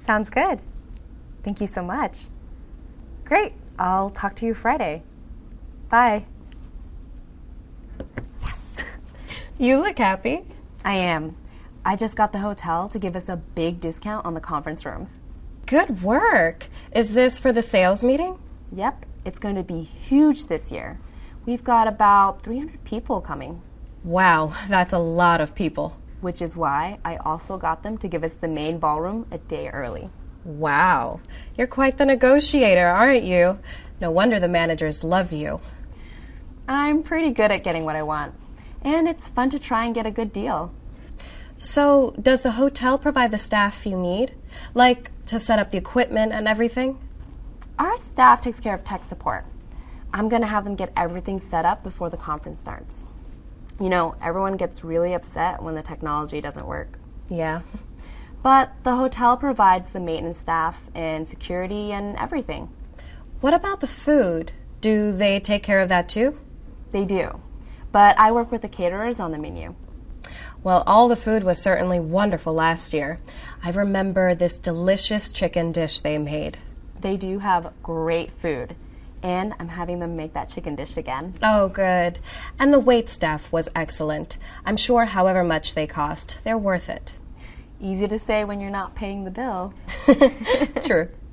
Sounds good. Thank you so much. Great. I'll talk to you Friday. Bye. Yes. You look happy. I am. I just got the hotel to give us a big discount on the conference rooms. Good work. Is this for the sales meeting? Yep. It's going to be huge this year. We've got about 300 people coming. Wow, that's a lot of people. Which is why I also got them to give us the main ballroom a day early. Wow, you're quite the negotiator, aren't you? No wonder the managers love you. I'm pretty good at getting what I want, and it's fun to try and get a good deal. So, does the hotel provide the staff you need? Like, to set up the equipment and everything? Our staff takes care of tech support. I'm going to have them get everything set up before the conference starts. You know, everyone gets really upset when the technology doesn't work. Yeah. But the hotel provides the maintenance staff and security and everything. What about the food? Do they take care of that too? They do. But I work with the caterers on the menu. Well, all the food was certainly wonderful last year. I remember this delicious chicken dish they made. They do have great food. And I'm having them make that chicken dish again. Oh, good. And the wait staff was excellent. I'm sure however much they cost, they're worth it. Easy to say when you're not paying the bill. True.